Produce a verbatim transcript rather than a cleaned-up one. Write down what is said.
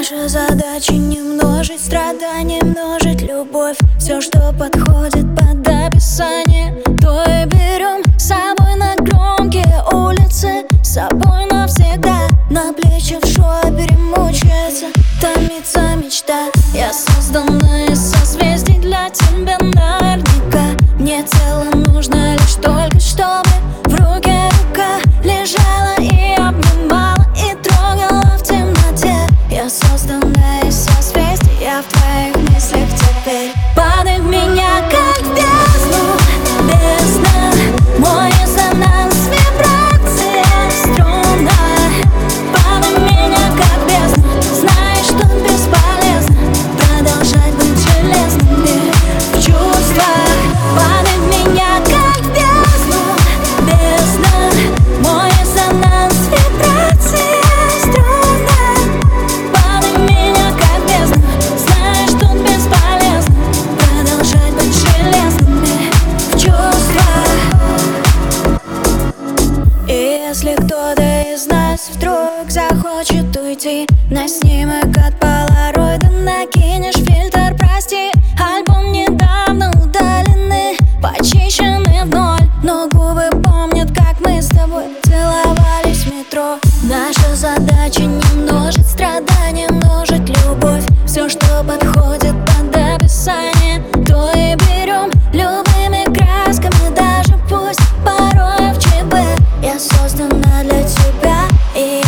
Наша задача не множить страдания, множить любовь. Все, что подходит под описание, то и берем с собой на громкие улицы, с собой навсегда. На плечи в шопере мучается, томится мечта. Я создана из созвездий для тебя наверняка. Мне тело нужно лишь только, чтобы в руке рука лежала и обнимала, и трогала в темноте. Я создана из созвездий, я в твоих мыслях теперь. Падай в меня, как в бездну, бездна. Мой резонанс, вибрация, струна. Падай в меня, как в бездну. Знаешь, что бесполезно продолжать быть железными в чувствах. Падай в меня, как в бездну, бездна. Мой резонанс, вибрация, струна. Падай в меня, как в бездну. Знаешь, что бесполезно продолжать быть железными в чувствах. И если кто-то из нас вдруг захочет уйти, на снимок от полароида накинешь фильтр, прости. Альбом недавно удалены, почищены в ноль, но губы помнят, как мы с тобой целовались в метро. Наша задача не множить страдания, множить любовь. Все, что подходит под описание, то и берем любыми красками, даже пусть порой в ЧБ. Я создана для тебя, и